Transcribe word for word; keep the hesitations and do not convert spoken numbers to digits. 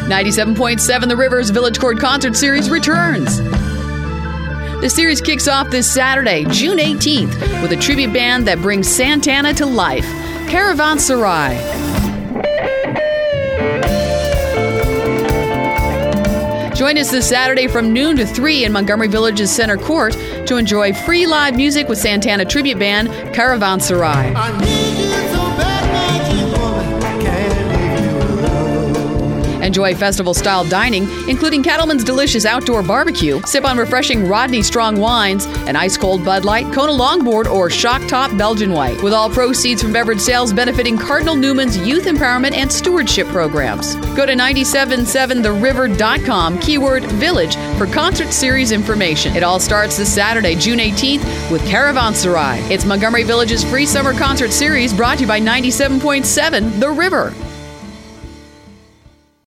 ninety-seven point seven The River's Village Court Concert Series returns. The series kicks off this Saturday, June eighteenth, with a tribute band that brings Santana to life, Caravanserai. Join us this Saturday from noon to three in Montgomery Village's Center Court to enjoy free live music with Santana tribute band Caravanserai. I need you so bad, magic woman, can't leave you alone. Enjoy festival-style dining, including Cattleman's delicious outdoor barbecue. Sip on refreshing Rodney strong wines, an ice-cold Bud Light, Kona Longboard, or Shock Top Belgian White. With all proceeds from beverage sales benefiting Cardinal Newman's youth empowerment and stewardship programs. Go to nine seven seven the river dot com, keyword village, for concert series information. It all starts this Saturday, June eighteenth, with Caravanserai. It's Montgomery Village's free summer concert series brought to you by ninety-seven point seven The River.